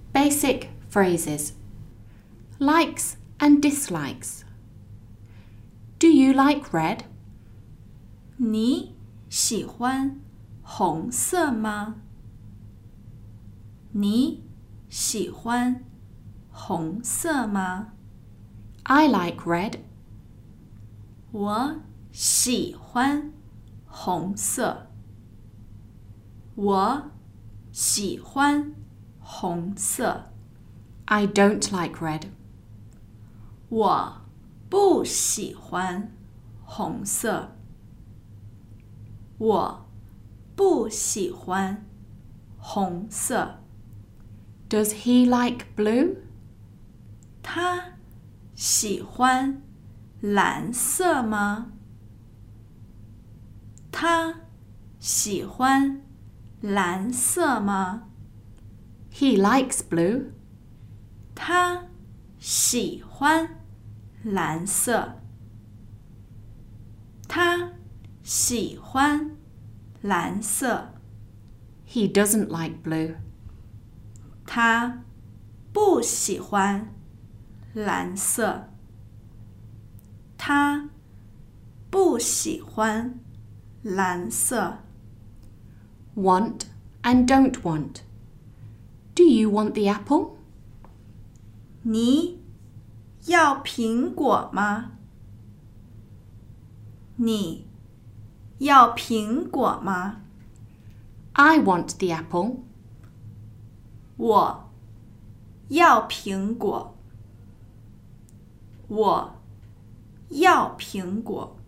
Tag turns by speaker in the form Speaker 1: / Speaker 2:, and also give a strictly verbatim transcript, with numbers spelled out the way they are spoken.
Speaker 1: Basic phrases. Likes and dislikes. Do you like red?
Speaker 2: 你喜欢红色吗？你喜欢红色吗？
Speaker 1: I like red.
Speaker 2: 我喜欢红色。我喜欢红色。
Speaker 1: I don't like red.
Speaker 2: 我不喜欢红色。我不喜欢红色。
Speaker 1: Does he like blue?
Speaker 2: 他喜欢蓝色吗？他喜欢蓝色吗？
Speaker 1: He likes blue.
Speaker 2: 他喜欢蓝色。他喜欢蓝色。
Speaker 1: He doesn't like blue.
Speaker 2: 他不喜欢蓝色。他不喜欢蓝色。
Speaker 1: Want and don't want. Do you want the apple?
Speaker 2: 你要苹果吗？你要苹果吗？
Speaker 1: I want the apple.
Speaker 2: 我要苹果。我要苹果。